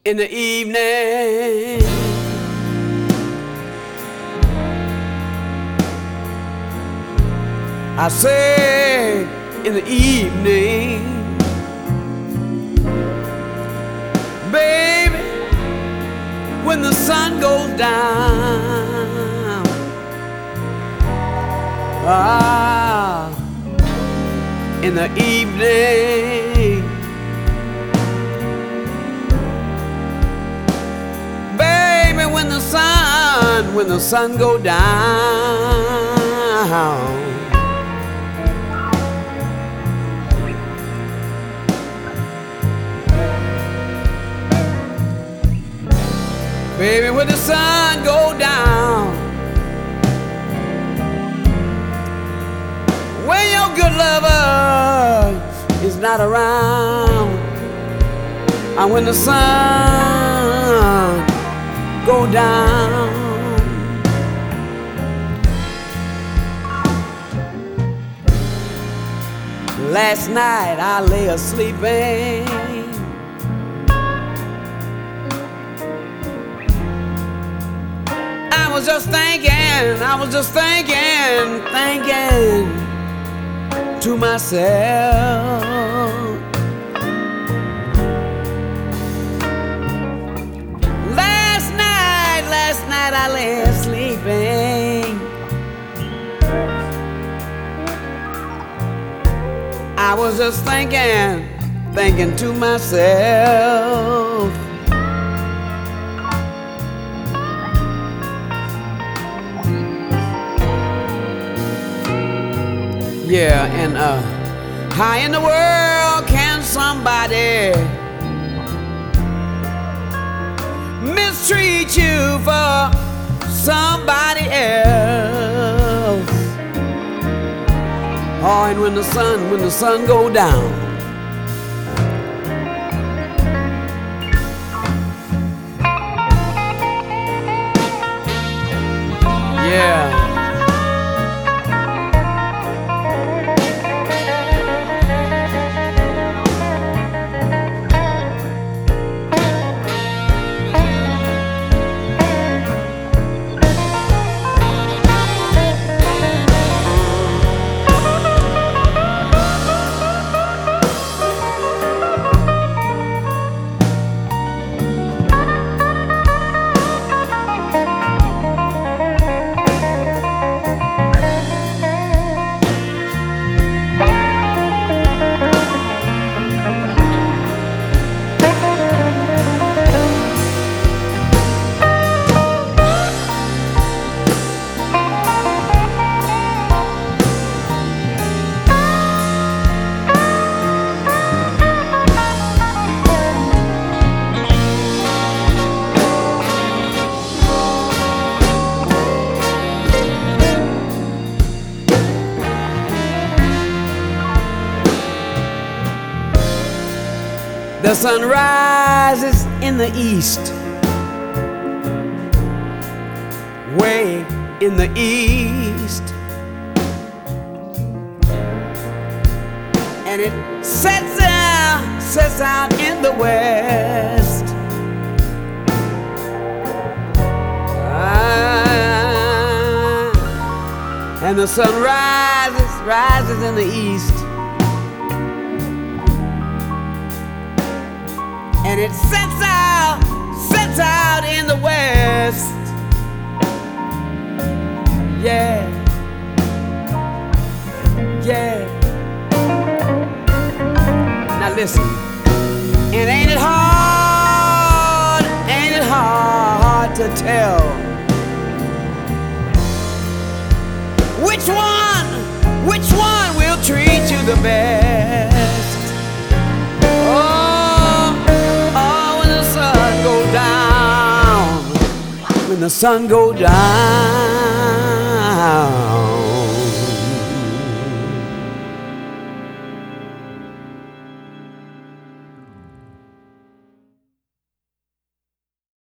in the evening. I say in the evening, baby, when the sun goes down, in the evening, baby, when the sun go down, baby, when the sun go down, when your good lover is not around, and when the sun go down, last night I lay a-sleeping, I was just thinking to myself, last night I lay sleeping, I was just thinking to myself, yeah, and how in the world can somebody mistreat you for somebody else? Oh, and when the sun go down, yeah. The sun rises in the east, way in the east, and it sets out in the west. And the sun rises in the east, and it sets out in the west. Yeah, yeah. Now listen, and ain't it hard to tell which one will treat you the best? When the sun go down,